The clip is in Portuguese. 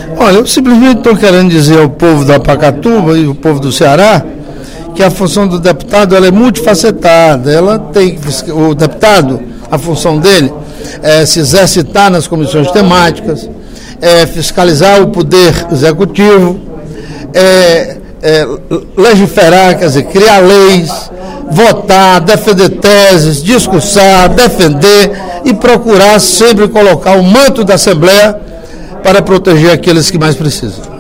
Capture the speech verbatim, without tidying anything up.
Olha, eu simplesmente estou querendo dizer ao povo da Pacatuba e ao povo do Ceará que a função do deputado ela é multifacetada. Ela tem, o deputado, a função dele é se exercitar nas comissões temáticas, é fiscalizar o poder executivo, é, é legiferar, quer dizer, criar leis, votar, defender teses, discursar, defender e procurar sempre colocar o manto da Assembleia para proteger aqueles que mais precisam.